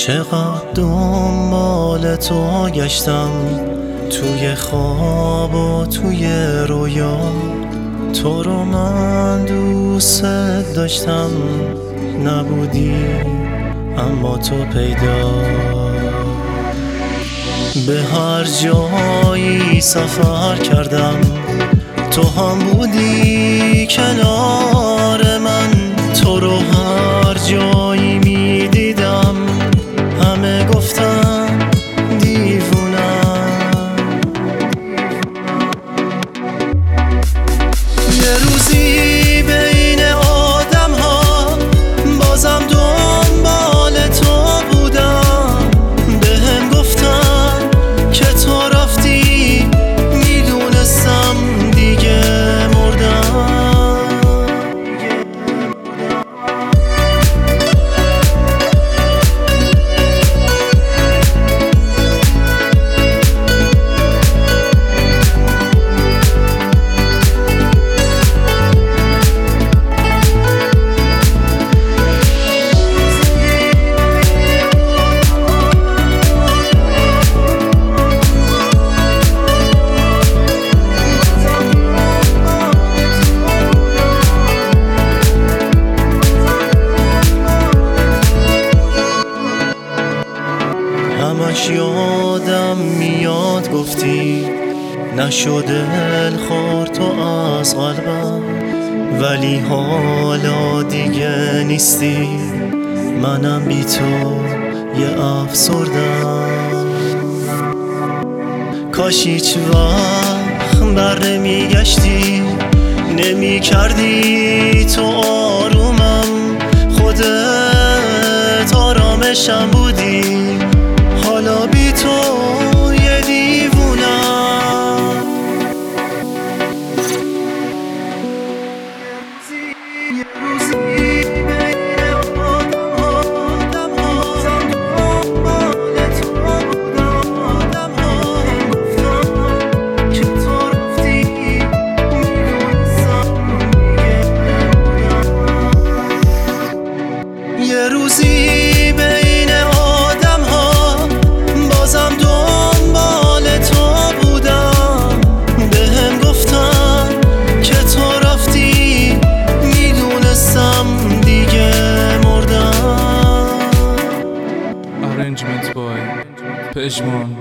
چقدر دنبال تو گشتم، توی خواب و توی رویا. تو رو من دوست داشتم، نبودی اما تو پیدا. به هر جایی سفر کردم، تو هم بودی کنار من. تو رو هر جایی می دیدم، همه گفتن دیوونم. یه روزی بین آدم ها بازم دنبال تو بودم. بهم گفتن که تو رفتی، میدونستم دیگه مردم. همش یادم میاد گفتی نشده دلخور تو از قلبم، ولی حالا دیگه نیستی. منم بی تو یه افسردم. کاش هیچ وقت بر نمیگشتی، نمی کردی تو آرومم. خودت آرامشم بودی، حالا بی تو یه دیوونم. یه روزی بین آدم ها دنبال تو بودم. آدم ها گفتن که تو رفتی، میدونستم دیگه مردم. یه روزی بین آدم ها بازم دنبال تو بودم. بهم گفتن که تو رفتی، میدونستم دیگه مردم. Arrangement by پژمان.